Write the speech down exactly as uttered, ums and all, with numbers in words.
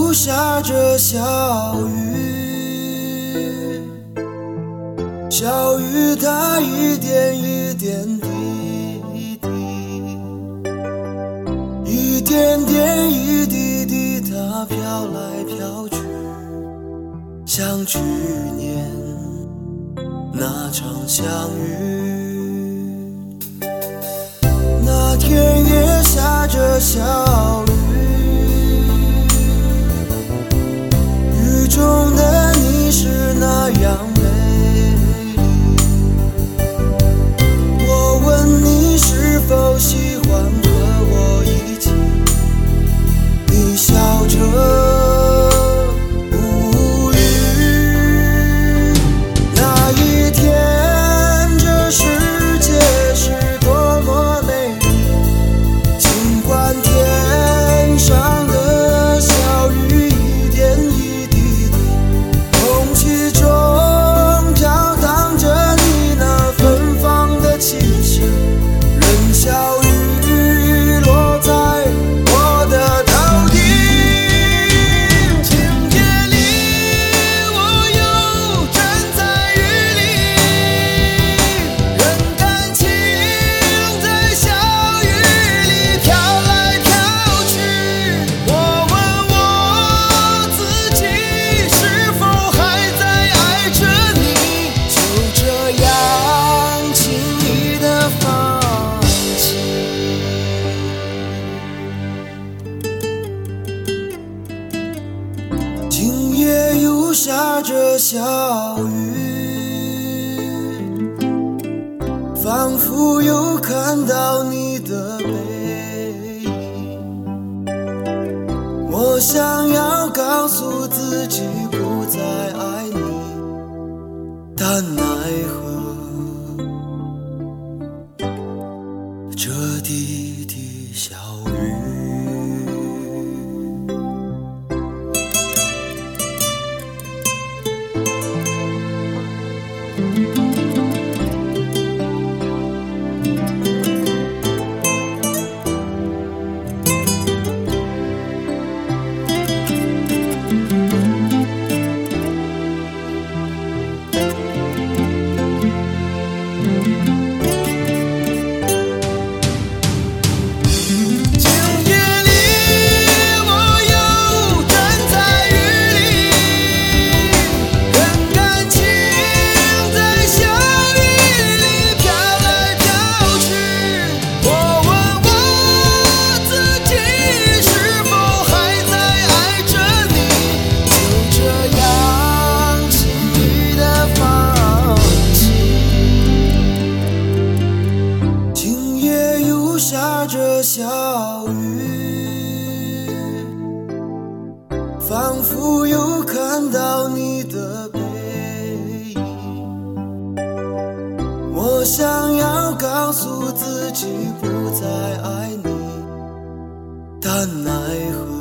又下着小雨，小雨它一点一点滴滴，一点点一滴滴，它飘来飘去，像去年那场相遇。那天也下着小雨，雨中的你是那样美丽。我问你是否喜欢和我一起，你笑着无语。那一天这世界是多么美丽，尽管天上的小雨一点一滴滴，空气中飘荡着你那芬芳的气息，任小雨落在我的头顶。今夜里我又站在雨里，任感情在小雨里飘来飘去。我问我自己是否还在爱着你，就这样轻易地放弃。今夜又下着小雨，仿佛又看到你的背影。我想要告诉自己不再爱你，但奈何这滴滴小雨。今夜里我又站在雨里，任感情在小雨里飘来飘去。我问我自己是否还在爱着你，就这样轻易地放弃。今夜又下着小雨，仿佛又看到你的背影。我想要告诉自己不再爱你，但奈何